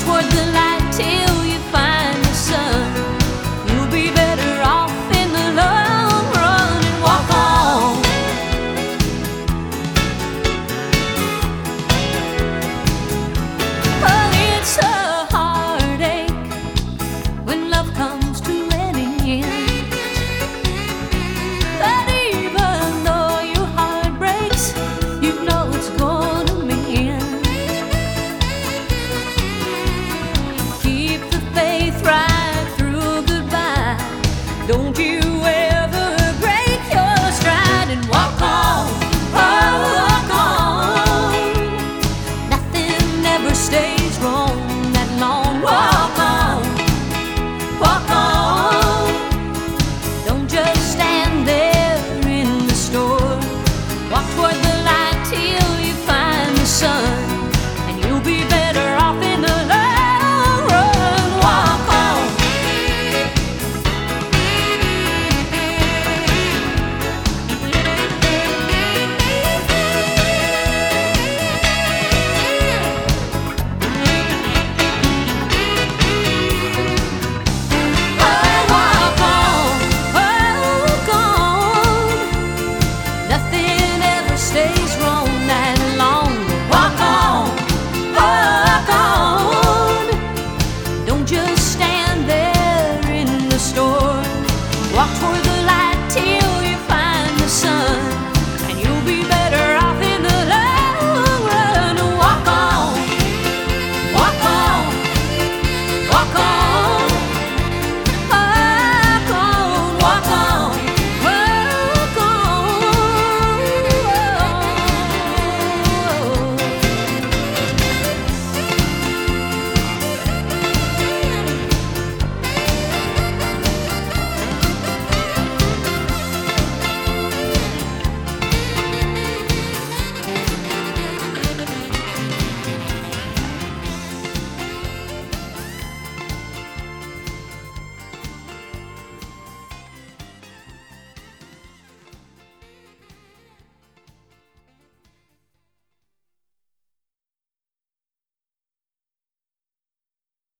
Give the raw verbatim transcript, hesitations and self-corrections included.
toward the light till you find the sun. You'll be better off in the long run, and walk on. Well, it's a heartache when love comes to an end, but even though your heart breaks, you know it's gonna mend. Keep the faith right through goodbye. Don't you ever break your stride, and walk on, oh, walk on. Nothing ever stays wrong.